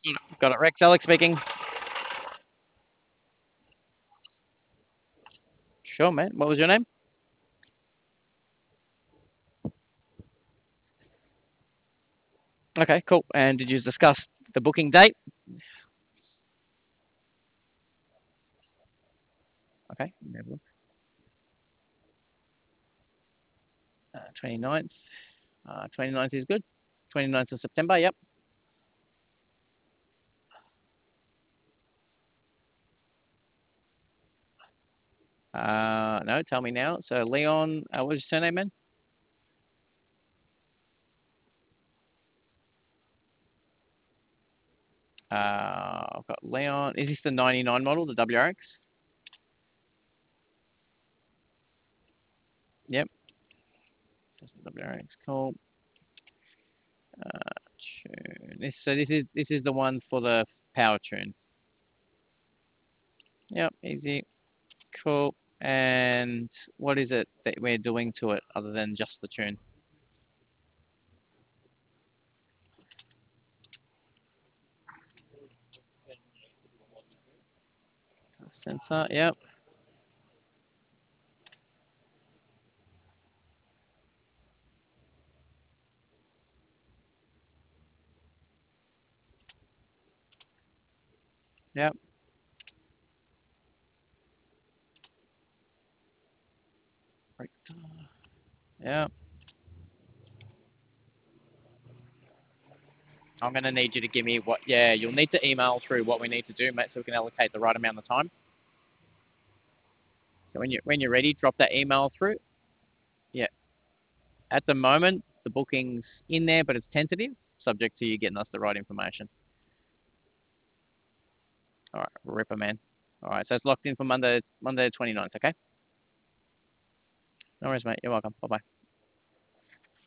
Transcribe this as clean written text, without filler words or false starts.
Got it, Rex. Alex speaking. Sure, man. What was your name? Okay, cool. And did you discuss the booking date? Okay. 29th. 29th is good. 29th of September, yep. No, tell me now. So Leon, what was your surname, man? I've got Leon. Is this the 99 model, the WRX? Yep, just the WRX. Cool. Tune. This is the one for the power tune. Yep, easy. Cool. And what is it that we're doing to it other than just the tune? Sensor, yep, yep. Yep. I'm gonna need you to give me what. Yeah, you'll need to email through what we need to do, mate, so we can allocate the right amount of time. So when you're ready, drop that email through. Yeah. At the moment, the booking's in there, but it's tentative, subject to you getting us the right information. All right, ripper man. All right, so it's locked in for Monday the 29th. Okay. No worries, mate. You're welcome. Bye bye.